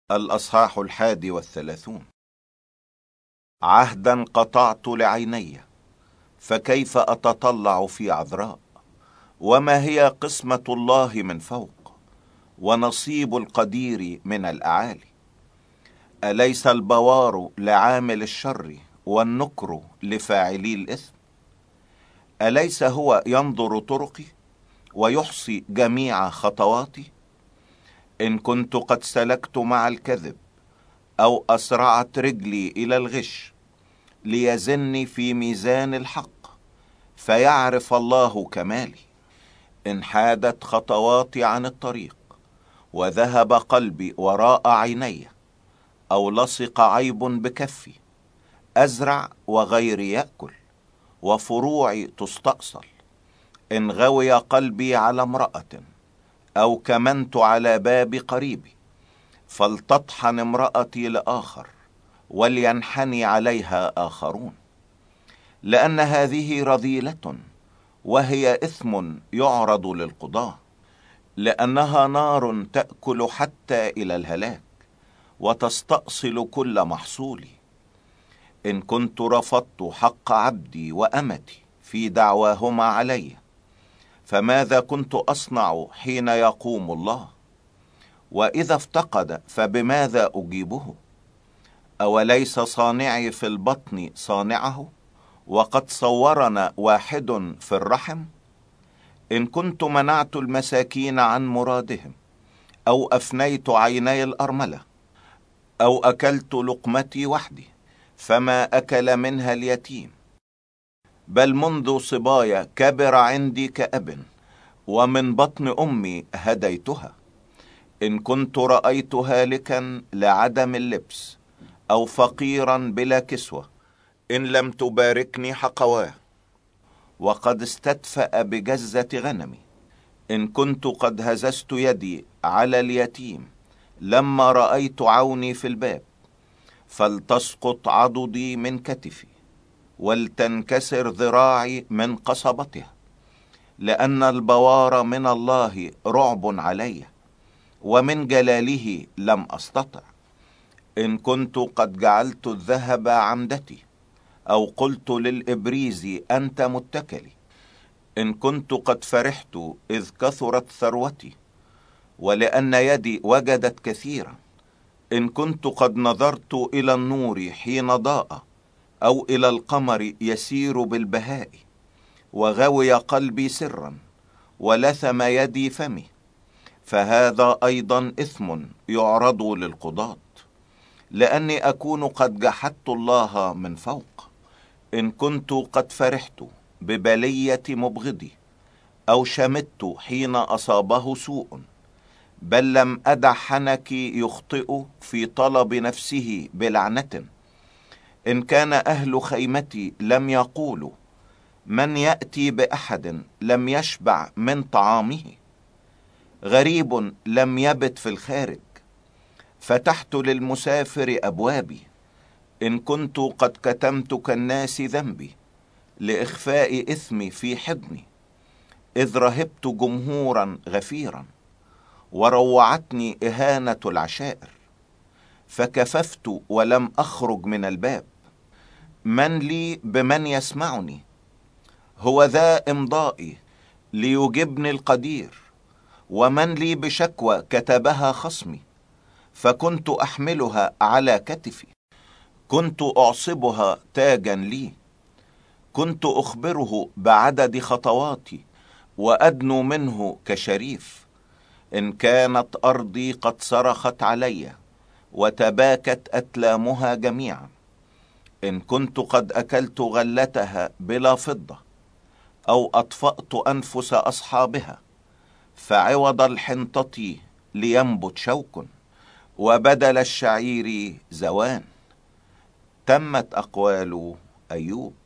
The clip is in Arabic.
الأصحاح 31. عهدا قطعت لعيني، فكيف أتطلع في عذراء؟ وما هي قسمة الله من فوق، ونصيب القدير من الأعالي؟ أليس البوار لعامل الشر، والنكر لفاعلي الإثم؟ أليس هو ينظر طرقي، ويحصي جميع خطواتي؟ إن كنت قد سلكت مع الكذب، أو أسرعت رجلي إلى الغش، ليزني في ميزان الحق، فيعرف الله كمالي. إن حادت خطواتي عن الطريق، وذهب قلبي وراء عيني، أو لصق عيب بكفي، أزرع وغيري يأكل، وفروعي تستأصل. إن غوي قلبي على امرأة، أو كمنت على باب قريبي، فلتطحن امرأتي لآخر، ولينحني عليها آخرون. لأن هذه رذيلة، وهي إثم يعرض للقضاة. لأنها نار تأكل حتى إلى الهلاك، وتستأصل كل محصولي. إن كنت رفضت حق عبدي وأمتي في دعواهما علي، فماذا كنت أصنع حين يقوم الله؟ وإذا افتقد فبماذا أجيبه؟ أوليس صانعي في البطن صانعه، وقد صورنا واحد في الرحم؟ إن كنت منعت المساكين عن مرادهم، أو أفنيت عيني الأرملة، أو أكلت لقمتي وحدي، فما أكل منها اليتيم. بل منذ صبايا كبر عندي كأب، ومن بطن أمي هديتها. إن كنت رأيت هالكا لعدم اللبس، أو فقيرا بلا كسوة، إن لم تباركني حقواه، وقد استدفأ بجزة غنمي. إن كنت قد هززت يدي على اليتيم لما رأيت عوني في الباب، فلتسقط عضدي من كتفي، ولتنكسر ذراعي من قصبتها. لأن البوار من الله رعب علي، ومن جلاله لم أستطع. إن كنت قد جعلت الذهب عمدتي، أو قلت للإبريز أنت متكلي. إن كنت قد فرحت إذ كثرت ثروتي، ولأن يدي وجدت كثيرا. إن كنت قد نظرت إلى النور حين ضاء، أو إلى القمر يسير بالبهاء، وغوي قلبي سرا، ولثم يدي فمي، فهذا أيضا إثم يعرض للقضاة. لأني أكون قد جحدت الله من فوق. إن كنت قد فرحت ببلية مبغضي، أو شمت حين أصابه سوء، بل لم أدع حنكي يخطئ في طلب نفسه بلعنة. إن كان أهل خيمتي لم يقولوا، من يأتي بأحد لم يشبع من طعامه، غريب لم يبت في الخارج، فتحت للمسافر أبوابي. إن كنت قد كتمت كالناس ذنبي، لإخفاء إثمي في حضني، إذ رهبت جمهورا غفيرا، وروعتني إهانة العشائر، فكففت ولم أخرج من الباب. من لي بمن يسمعني؟ هو ذا إمضائي ليجبني القدير. ومن لي بشكوى كتبها خصمي، فكنت أحملها على كتفي. كنت أعصبها تاجا لي، كنت أخبره بعدد خطواتي، وأدنو منه كشريف. إن كانت أرضي قد صرخت علي، وتباكت أتلامها جميعا. إن كنت قد أكلت غلتها بلا فضة، أو أطفأت أنفس أصحابها، فعوض الحنطة لينبت شوك، وبدل الشعير زوان. تمت أقوال أيوب.